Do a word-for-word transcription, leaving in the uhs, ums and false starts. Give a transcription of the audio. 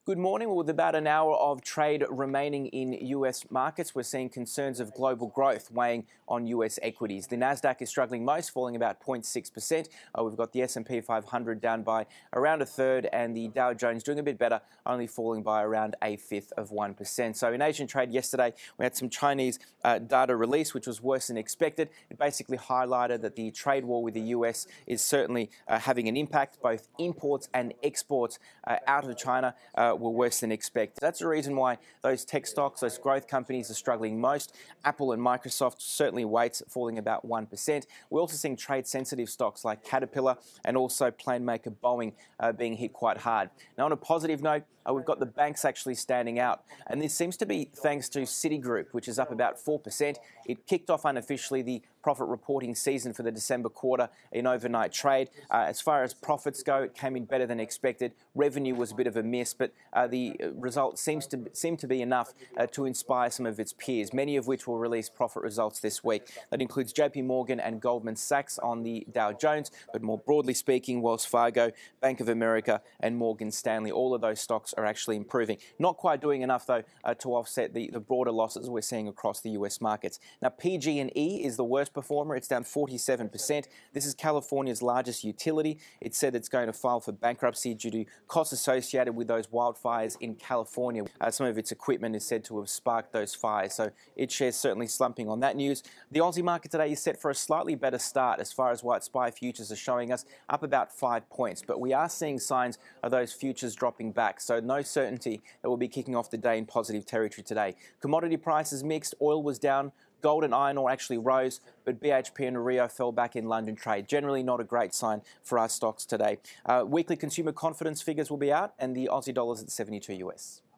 Good morning. Well, with about an hour of trade remaining in U S markets, we're seeing concerns of global growth weighing on U S equities. The Nasdaq is struggling most, falling about zero point six percent. Uh, we've got the S and P five hundred down by around a third, and the Dow Jones doing a bit better, only falling by around a fifth of one percent. So in Asian trade yesterday, we had some Chinese uh, data release, which was worse than expected. It basically highlighted that the trade war with the U S is certainly uh, having an impact. Both imports and exports uh, out of China uh, were worse than expected. That's the reason why those tech stocks, those growth companies are struggling most. Apple and Microsoft certainly weights falling about one percent. We're also seeing trade-sensitive stocks like Caterpillar and also plane maker Boeing uh, being hit quite hard. Now, on a positive note, uh, we've got the banks actually standing out, and this seems to be thanks to Citigroup, which is up about four percent. It kicked off unofficially the profit reporting season for the December quarter in overnight trade. Uh, as far as profits go, it came in better than expected. Revenue was a bit of a miss, but uh, the result seems to seem to be enough uh, to inspire some of its peers, many of which will release profit results this week. That includes J P Morgan and Goldman Sachs on the Dow Jones, but more broadly speaking, Wells Fargo, Bank of America, and Morgan Stanley, all of those stocks are actually improving. Not quite doing enough, though, uh, to offset the, the broader losses we're seeing across the U S markets. Now, P G and E is the worst performer. It's down forty-seven percent. This is California's largest utility. It said it's going to file for bankruptcy due to costs associated with those wildfires in California. Uh, some of its equipment is said to have sparked those fires, so its shares certainly slumping on that news. The Aussie market today is set for a slightly better start as far as White S P Y futures are showing us, up about five points, but we are seeing signs of those futures dropping back, so no certainty that we'll be kicking off the day in positive territory today. Commodity prices mixed. Oil was down. Gold and iron ore actually rose, but B H P and Rio fell back in London trade. Generally not a great sign for our stocks today. Uh, weekly consumer confidence figures will be out, and the Aussie dollar is at seventy-two U S.